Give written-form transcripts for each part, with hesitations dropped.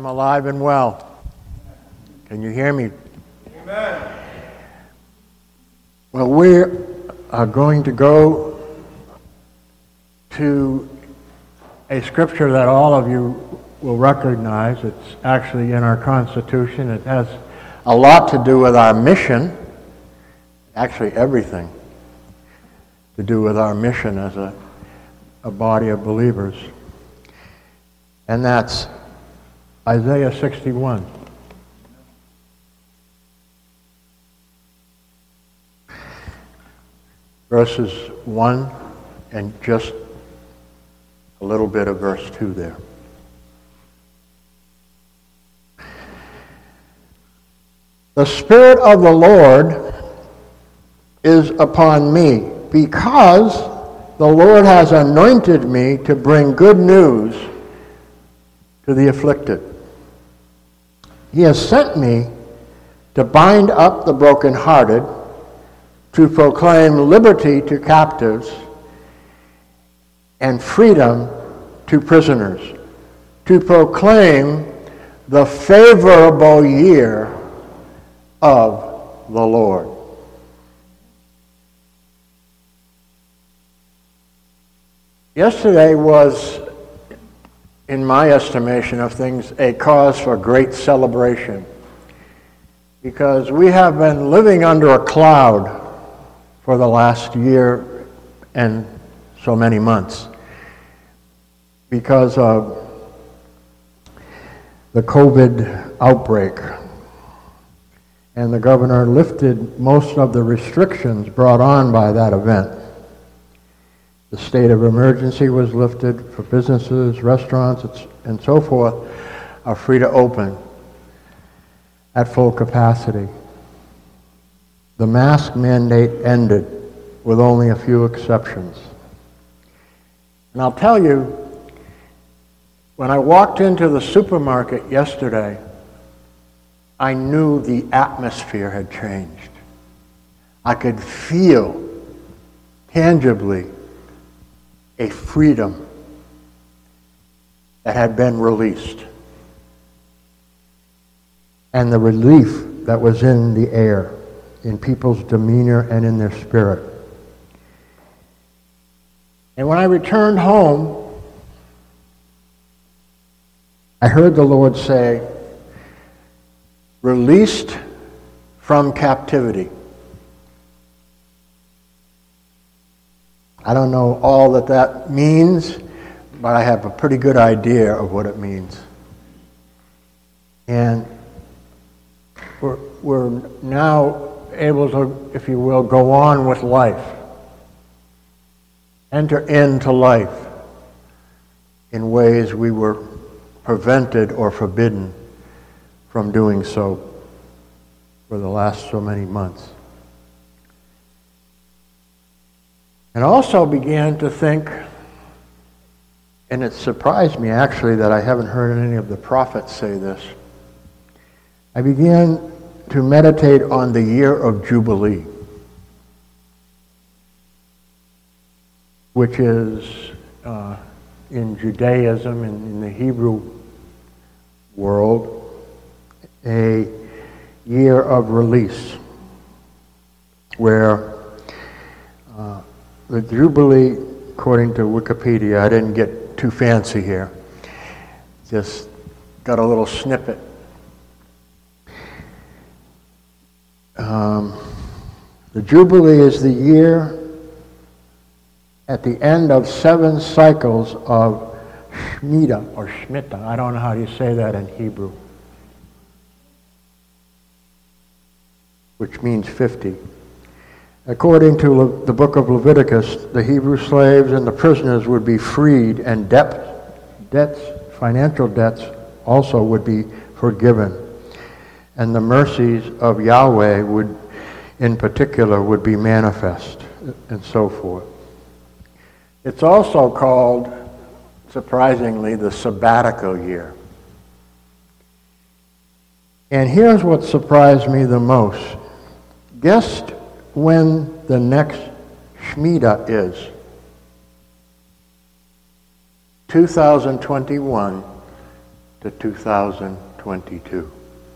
I'm alive and well. Can you hear me? Amen. Well, we are going to go to a scripture that all of you will recognize. It's actually in our Constitution. It has a lot to do with our mission, actually everything to do with our mission as a body of believers. And that's Isaiah 61. Verses 1 and just a little bit of verse 2 there. The Spirit of the Lord is upon me, because the Lord has anointed me to bring good news to the afflicted. He has sent me to bind up the brokenhearted, to proclaim liberty to captives and freedom to prisoners, to proclaim the favorable year of the Lord. Yesterday was, in my estimation of things, a cause for great celebration, because we have been living under a cloud for the last year and so many months because of the COVID outbreak. And the governor lifted most of the restrictions brought on by that event. The state of emergency was lifted for businesses, restaurants, and so forth are free to open at full capacity. The mask mandate ended with only a few exceptions. And I'll tell you, when I walked into the supermarket yesterday, I knew the atmosphere had changed. I could feel tangibly a freedom that had been released, and the relief that was in the air, in people's demeanor and in their spirit. And when I returned home, I heard the Lord say, released from captivity. I don't know all that means, but I have a pretty good idea of what it means. And we're now able to, if you will, go on with life. Enter into life in ways we were prevented or forbidden from doing so for the last so many months. And also began to think, and it surprised me actually that I haven't heard any of the prophets say this. I began to meditate on the year of Jubilee, which is in Judaism and in the Hebrew world a year of release, where the Jubilee, according to Wikipedia, I didn't get too fancy here, just got a little snippet. The Jubilee is the year at the end of 7 cycles of Shemitah, or Shemitah. I don't know how you say that in Hebrew, which means 50. According to the book of Leviticus, the Hebrew slaves and the prisoners would be freed, and financial debts also would be forgiven. And the mercies of Yahweh would, in particular, would be manifest, and so forth. It's also called, surprisingly, the sabbatical year. And here's what surprised me the most. Guess when the next Shemitah is. 2021 to to 2022.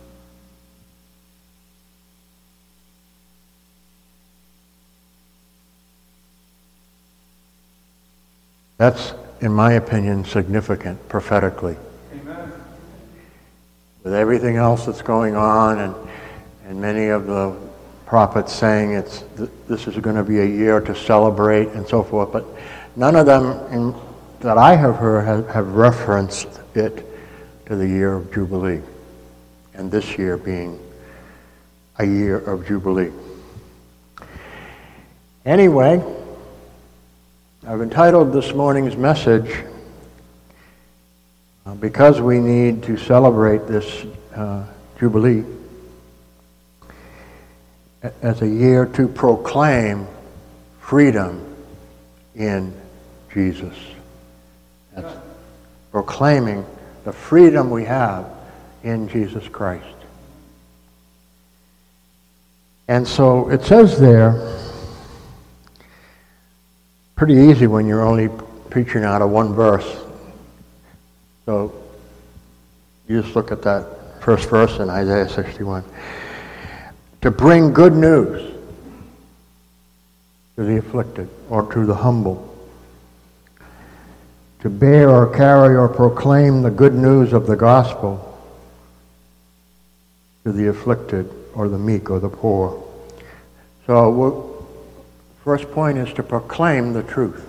That's, in my opinion, significant prophetically. Amen. With everything else that's going on and many of the prophets saying this is going to be a year to celebrate and so forth, but none of them that I have heard have referenced it to the year of Jubilee, and this year being a year of Jubilee. Anyway, I've entitled this morning's message, because we need to celebrate this Jubilee, as a year to proclaim freedom in Jesus. That's proclaiming the freedom we have in Jesus Christ. And so it says there, pretty easy when you're only preaching out of one verse. So you just look at that first verse in Isaiah 61. To bring good news to the afflicted or to the humble. To bear or carry or proclaim the good news of the gospel to the afflicted or the meek or the poor. So first point is to proclaim the truth.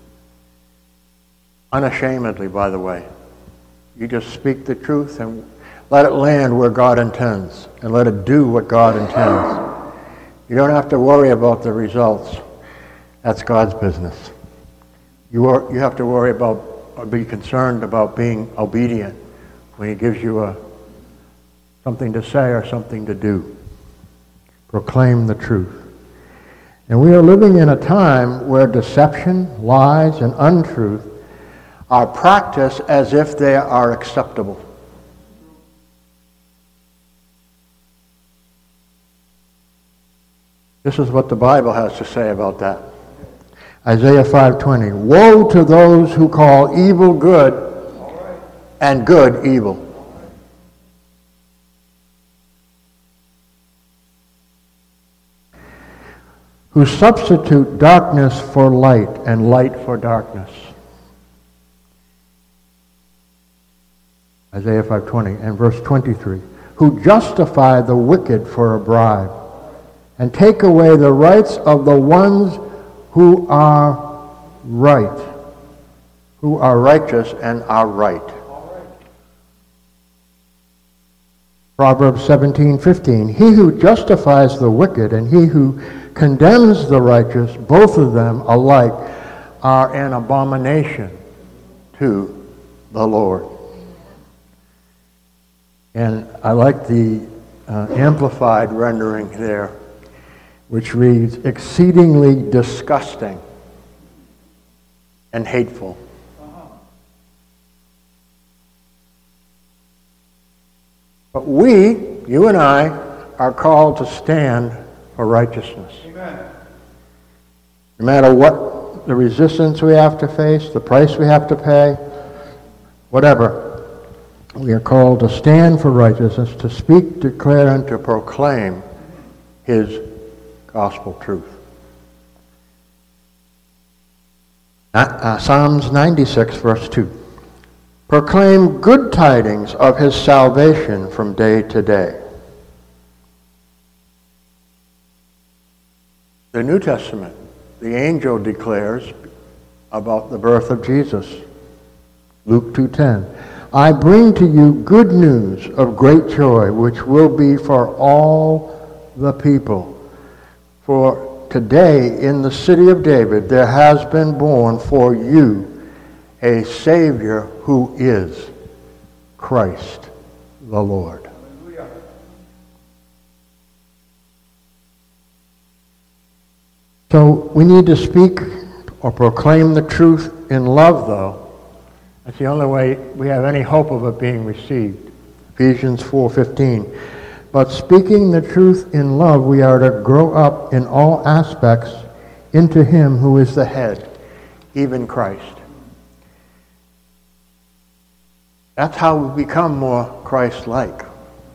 Unashamedly, by the way. You just speak the truth and let it land where God intends, and let it do what God intends. You don't have to worry about the results. That's God's business. You have to worry about, or be concerned about being obedient when He gives you something to say or something to do. Proclaim the truth. And we are living in a time where deception, lies, and untruth are practiced as if they are acceptable. This is what the Bible has to say about that. Isaiah 5:20. Woe to those who call evil good and good evil. Who substitute darkness for light and light for darkness. Isaiah 5:20 and verse 23. Who justify the wicked for a bribe and take away the rights of the ones who are right, who are righteous and are right. Proverbs 17:15. He who justifies the wicked and he who condemns the righteous, both of them alike, are an abomination to the Lord. And I like the amplified rendering there, which reads, exceedingly disgusting and hateful. But we, you and I, are called to stand for righteousness. Amen. No matter what the resistance we have to face, the price we have to pay, whatever, we are called to stand for righteousness, to speak, declare, and to proclaim His gospel truth. Psalms 96, verse 2. Proclaim good tidings of His salvation from day to day. The New Testament, the angel declares about the birth of Jesus. Luke 2:10. I bring to you good news of great joy, which will be for all the people. For today in the city of David there has been born for you a Savior who is Christ the Lord. Hallelujah. So we need to speak or proclaim the truth in love, though. That's the only way we have any hope of it being received. Ephesians 4:15. But speaking the truth in love, we are to grow up in all aspects into Him who is the head, even Christ. That's how we become more Christ-like,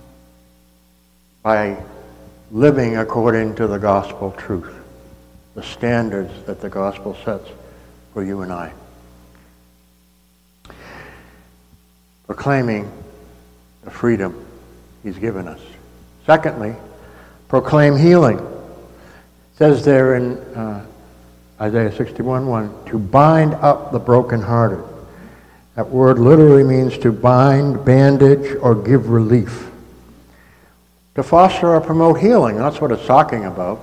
by living according to the gospel truth, the standards that the gospel sets for you and I. Proclaiming the freedom he's given us. Secondly, proclaim healing. It says there in Isaiah 61:1, to bind up the brokenhearted. That word literally means to bind, bandage, or give relief. To foster or promote healing, that's what it's talking about.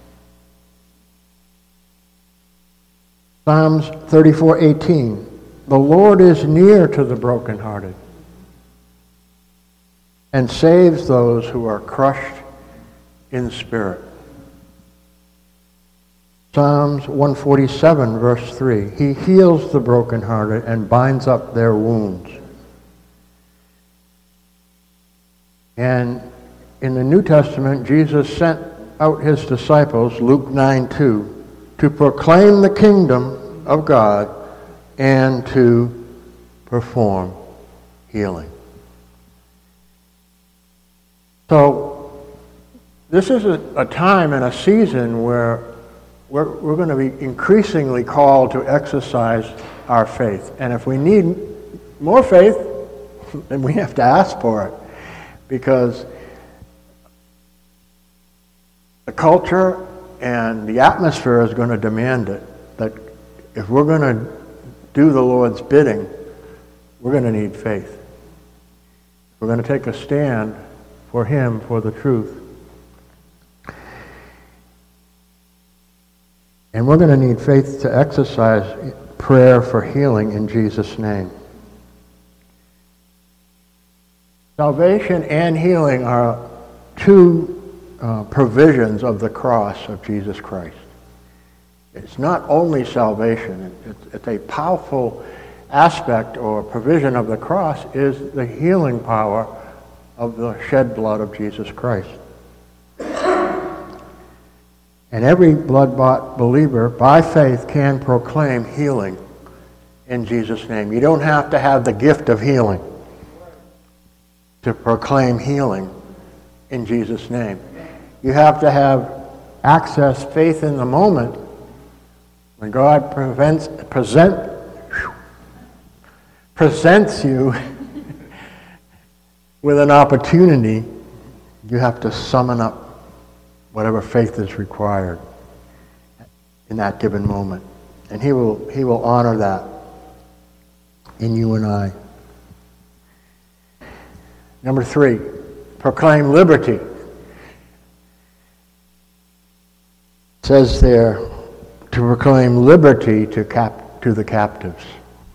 Psalms 34:18, the Lord is near to the brokenhearted and saves those who are crushed in spirit. Psalms 147, verse 3, he heals the brokenhearted and binds up their wounds. And in the New Testament, Jesus sent out his disciples, Luke 9:2, to proclaim the kingdom of God and to perform healing. So this is a time and a season where we're going to be increasingly called to exercise our faith. And if we need more faith, then we have to ask for it. Because the culture and the atmosphere is going to demand it. That if we're going to do the Lord's bidding, we're going to need faith. We're going to take a stand for him, for the truth. And we're going to need faith to exercise prayer for healing in Jesus' name. Salvation and healing are two provisions of the cross of Jesus Christ. It's not only salvation, it's a powerful aspect or provision of the cross is the healing power of the shed blood of Jesus Christ. And every blood-bought believer, by faith, can proclaim healing in Jesus' name. You don't have to have the gift of healing to proclaim healing in Jesus' name. You have to have access, faith in the moment. When God presents you with an opportunity, you have to summon up whatever faith is required in that given moment. And he will honor that in you and I. Number 3, proclaim liberty. It says there to proclaim liberty to the captives.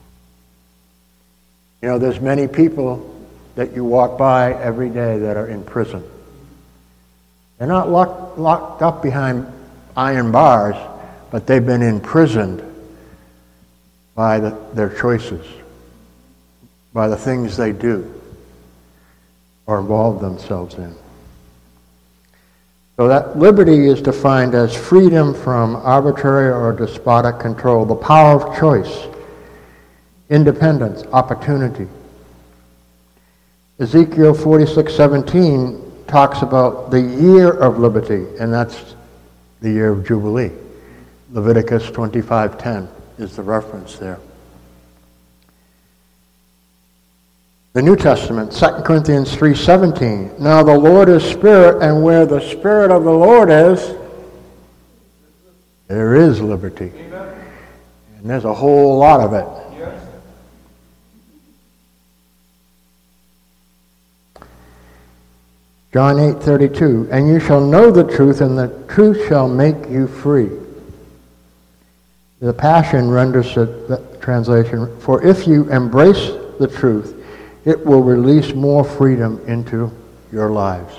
You know, there's many people that you walk by every day that are in prison. They're not locked up behind iron bars, but they've been imprisoned by their choices, by the things they do or involve themselves in. So that liberty is defined as freedom from arbitrary or despotic control, the power of choice, independence, opportunity. Ezekiel 46:17 talks about the year of liberty, and that's the year of Jubilee. Leviticus 25:10 is the reference there. The New Testament, 2 Corinthians 3:17. Now the Lord is Spirit, and where the Spirit of the Lord is, there is liberty. Amen. And there's a whole lot of it. Yes. John 8:32, and you shall know the truth, and the truth shall make you free. The Passion renders the translation, for if you embrace the truth, it will release more freedom into your lives.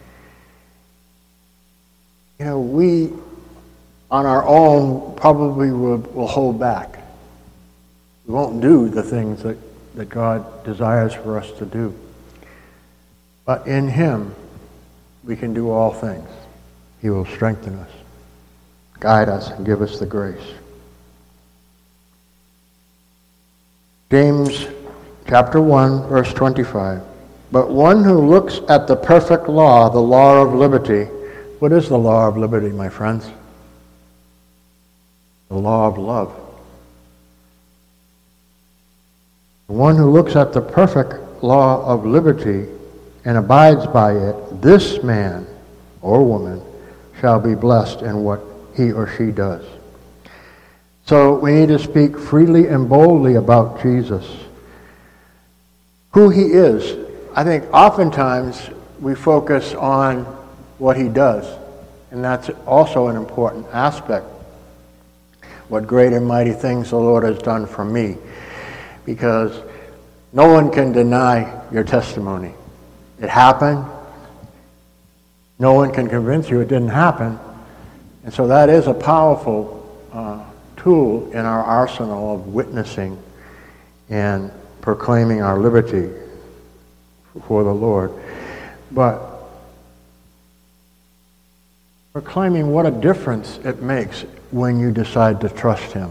You know, we, on our own, probably will hold back. We won't do the things that God desires for us to do. But in Him, we can do all things. He will strengthen us, guide us, and give us the grace. James chapter 1, verse 25. But one who looks at the perfect law, the law of liberty. What is the law of liberty, my friends? The law of love. The one who looks at the perfect law of liberty and abides by it, this man or woman shall be blessed in what he or she does. So we need to speak freely and boldly about Jesus, who he is. I think oftentimes we focus on what he does, and that's also an important aspect. What great and mighty things the Lord has done for me, because no one can deny your testimony. It happened. No one can convince you it didn't happen. And so that is a powerful tool in our arsenal of witnessing and proclaiming our liberty for the Lord. But proclaiming what a difference it makes when you decide to trust him.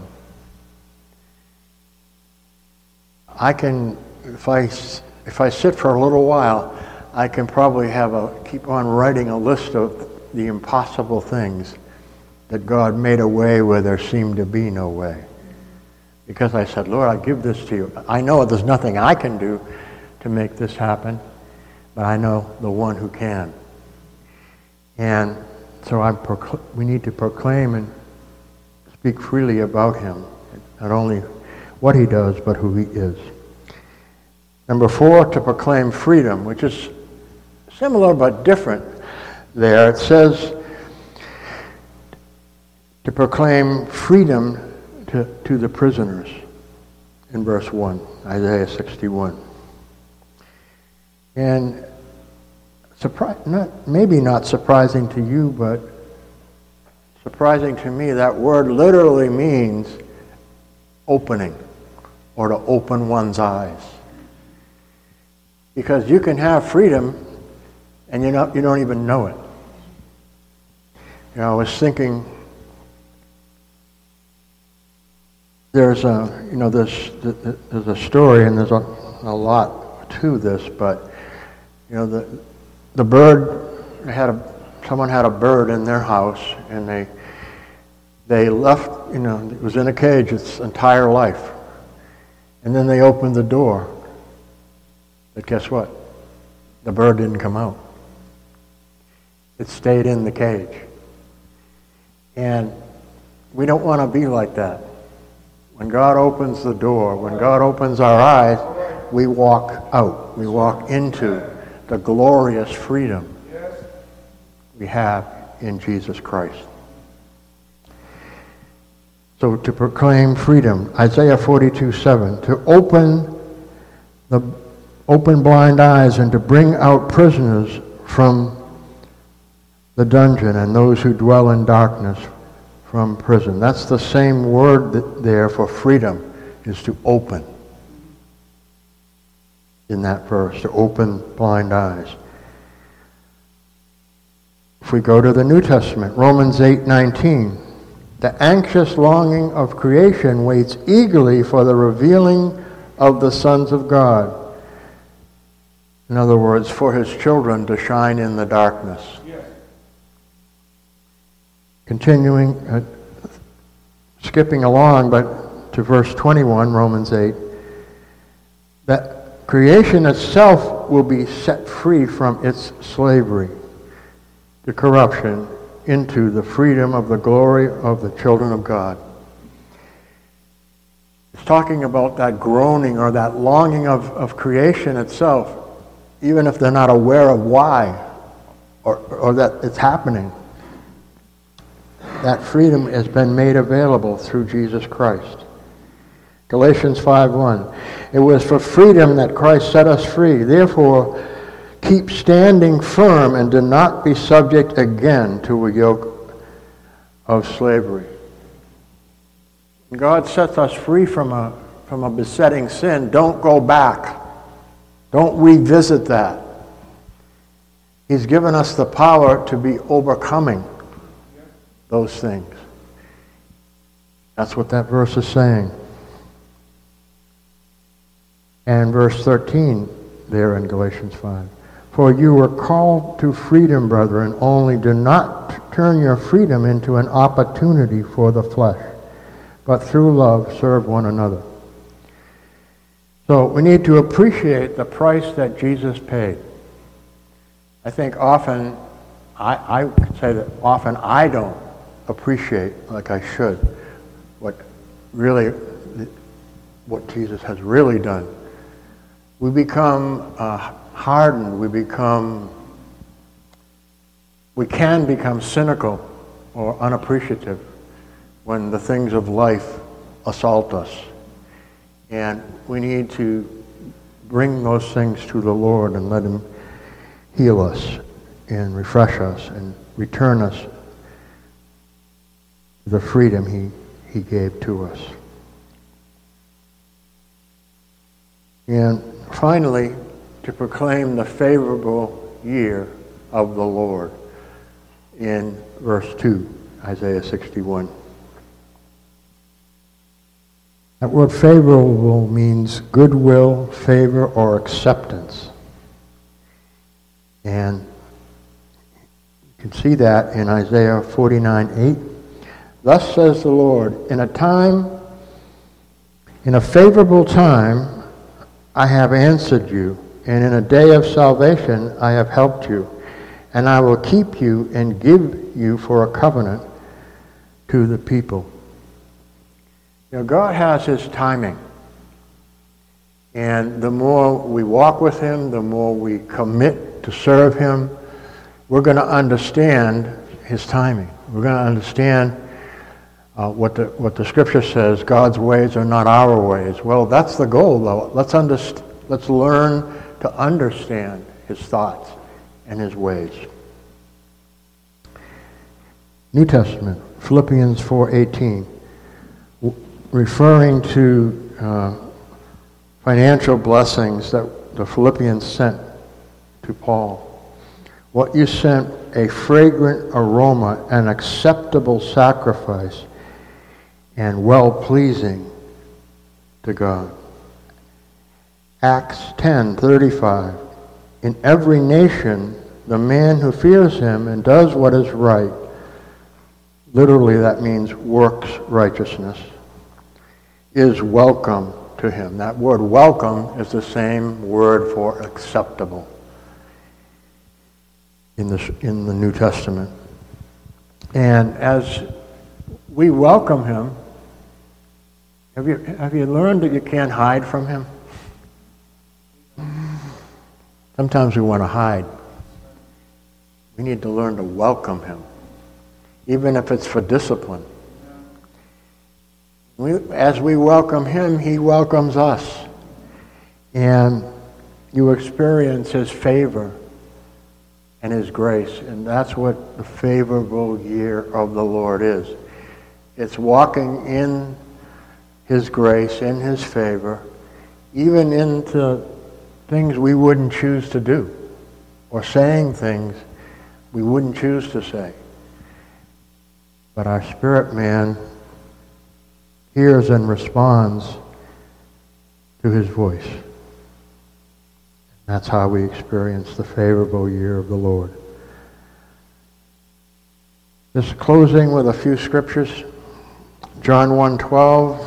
I can, if I sit for a little while, I can probably keep on writing a list of the impossible things that God made a way where there seemed to be no way. Because I said, Lord, I give this to you. I know there's nothing I can do to make this happen, but I know the one who can. And so we need to proclaim and speak freely about him, not only what he does, but who he is. Number 4, to proclaim freedom, which is similar but different there. It says to proclaim freedom to the prisoners in verse 1, Isaiah 61. And maybe not surprising to you, but surprising to me, that word literally means opening, or to open one's eyes. Because you can have freedom and you don't even know it. I was thinking, there's a story, and there's a lot to this, but the bird someone had a bird in their house, and they left, it was in a cage its entire life, and then they opened the door, but guess what? The bird didn't come out. It stayed in the cage. And we don't want to be like that. When God opens the door, when God opens our eyes, we walk out. We walk into the glorious freedom we have in Jesus Christ. So to proclaim freedom, Isaiah 42:7, to open blind eyes and to bring out prisoners from the dungeon and those who dwell in darkness from prison. That's the same word there for freedom, is to open. In that verse, to open blind eyes. If we go to the New Testament, Romans 8:19, the anxious longing of creation waits eagerly for the revealing of the sons of God. In other words, for his children to shine in the darkness. Yes. Continuing, skipping along, but to verse 21, Romans 8, that creation itself will be set free from its slavery to corruption into the freedom of the glory of the children of God. It's talking about that groaning or that longing of creation itself, even if they're not aware of why or that it's happening. That freedom has been made available through Jesus Christ. Galatians 5:1. It was for freedom that Christ set us free. Therefore, keep standing firm and do not be subject again to a yoke of slavery. When God sets us free from a besetting sin, don't go back. Don't revisit that. He's given us the power to be overcoming those things. That's what that verse is saying. And verse 13 there in Galatians 5. For you were called to freedom, brethren, only do not turn your freedom into an opportunity for the flesh, but through love serve one another. So we need to appreciate the price that Jesus paid. I think often, I could say that often I don't appreciate, like I should, what Jesus has really done. We become hardened, we can become cynical or unappreciative when the things of life assault us. And we need to bring those things to the Lord and let Him heal us and refresh us and return us to the freedom He gave to us. And finally, to proclaim the favorable year of the Lord in verse 2, Isaiah 61. That word favorable means goodwill, favor, or acceptance. And you can see that in Isaiah 49:8. Thus says the Lord, in a favorable time, I have answered you, and in a day of salvation I have helped you, and I will keep you and give you for a covenant to the people. You know, God has His timing, and the more we walk with Him, the more we commit to serve Him, we're going to understand His timing. We're going to understand what the Scripture says, God's ways are not our ways. Well, that's the goal, though. Let's learn to understand His thoughts and His ways. New Testament, Philippians 4:18, referring to financial blessings that the Philippians sent to Paul. What you sent, a fragrant aroma, an acceptable sacrifice, and well-pleasing to God. Acts 10:35. In every nation, the man who fears Him and does what is right, literally that means works righteousness, is welcome to Him. That word welcome is the same word for acceptable in the New Testament. And as we welcome Him, have you learned that you can't hide from Him? Sometimes we want to hide. We need to learn to welcome Him, even if it's for discipline. As we welcome Him, He welcomes us. And you experience His favor and His grace. And that's what the favorable year of the Lord is. It's walking in His grace, in His favor, even into things we wouldn't choose to do, or saying things we wouldn't choose to say. But our spirit man hears and responds to His voice. That's how we experience the favorable year of the Lord. Just closing with a few scriptures. John 1:12.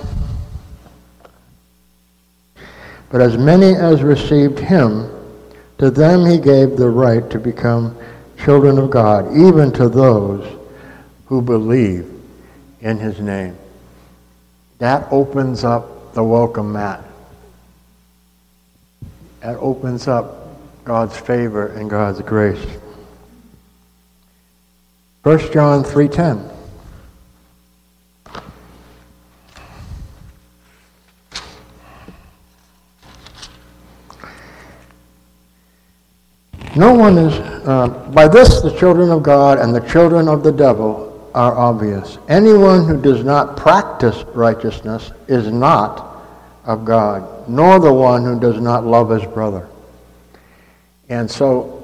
But as many as received Him, to them He gave the right to become children of God, even to those who believe in His name. That opens up the welcome mat. That opens up God's favor and God's grace. 1 John 3:10. No one is, by this the children of God and the children of the devil are obvious. Anyone who does not practice righteousness is not of God, nor the one who does not love his brother. And so,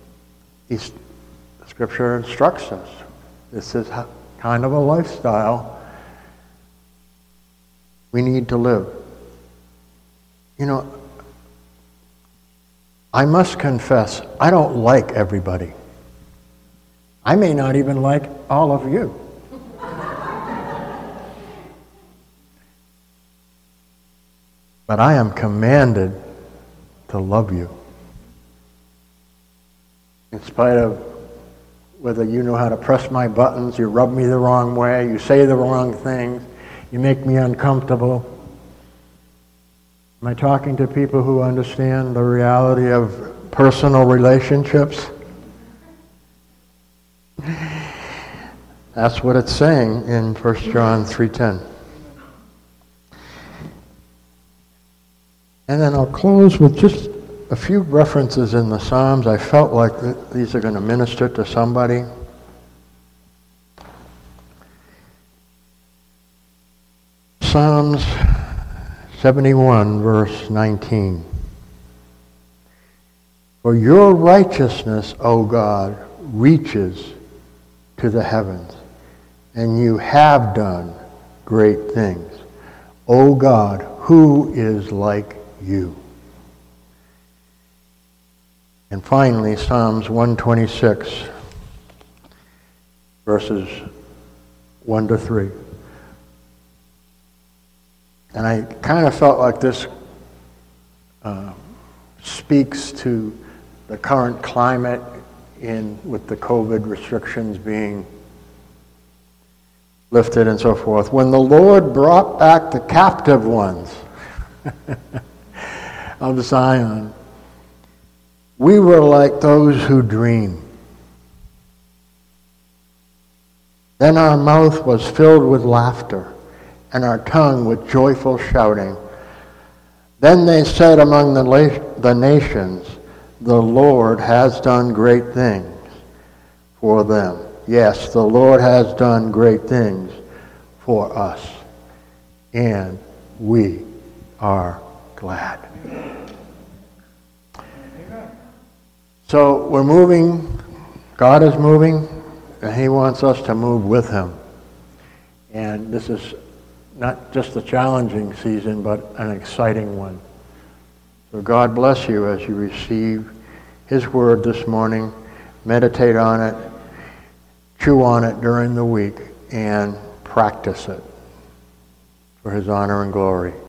Scripture instructs us. This is kind of a lifestyle we need to live. You know, I must confess, I don't like everybody. I may not even like all of you. But I am commanded to love you. In spite of whether you know how to press my buttons, you rub me the wrong way, you say the wrong things, you make me uncomfortable. Am I talking to people who understand the reality of personal relationships? That's what it's saying in 1 John 3:10. And then I'll close with just a few references in the Psalms. I felt like these are going to minister to somebody. Psalms 71, verse 19. For your righteousness, O God, reaches to the heavens, and you have done great things. O God, who is like you? And finally, Psalms 126, verses 1 to 3. And I kind of felt like this speaks to the current climate with the COVID restrictions being lifted and so forth. When the Lord brought back the captive ones of Zion, we were like those who dream. Then our mouth was filled with laughter, and our tongue with joyful shouting. Then they said among the nations, the Lord has done great things for them. Yes, the Lord has done great things for us, and we are glad. So we're moving, God is moving, and He wants us to move with Him. And this is not just a challenging season, but an exciting one. So God bless you as you receive His word this morning. Meditate on it, chew on it during the week, and practice it for His honor and glory.